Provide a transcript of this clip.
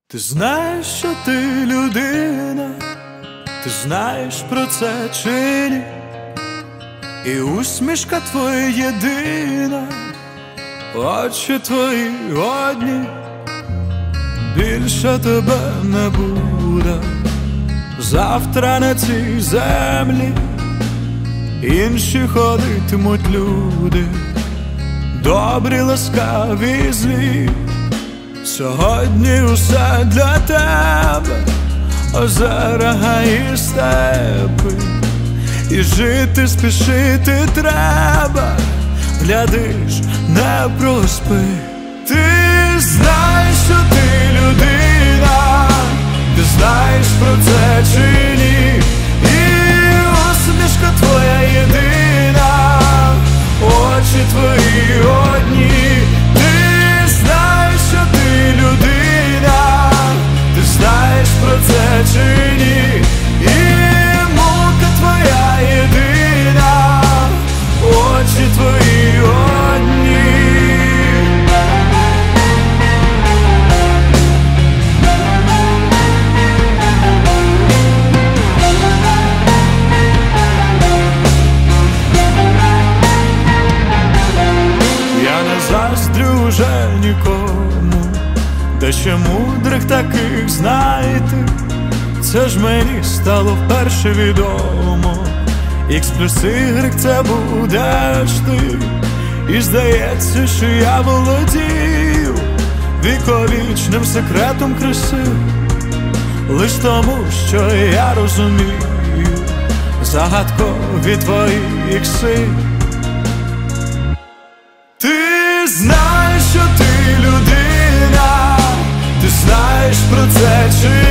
Ти знаєш, що ти людина, ти знаєш про це чи ні? І усмішка твоя єдина, очі твої одні, більше тебе не буде. Завтра на цій землі інші ходитимуть люди, добрі, ласкаві, злі. Сьогодні усе для тебе, озера, гаї, степи, і жити, спішити треба, глядиш, не проспи. Ти знаєш, що ти людина, ти знаєш про це чи ні? І усмішка твоя єдина, очі твої одні. Ти знаєш, що ти людина, ти знаєш про це чи ні? І мука твоя єдина, очі твої одні. Я не заздрю вже нікому, де ще мудрих таких знайти. Це ж мені стало вперше відомо, Х плюс Y це будеш ти. І здається, що я володію віковічним секретом краси, лиш тому, що я розумію загадкові твої ікси. Ти знаєш, що ти людина, ти знаєш про це чи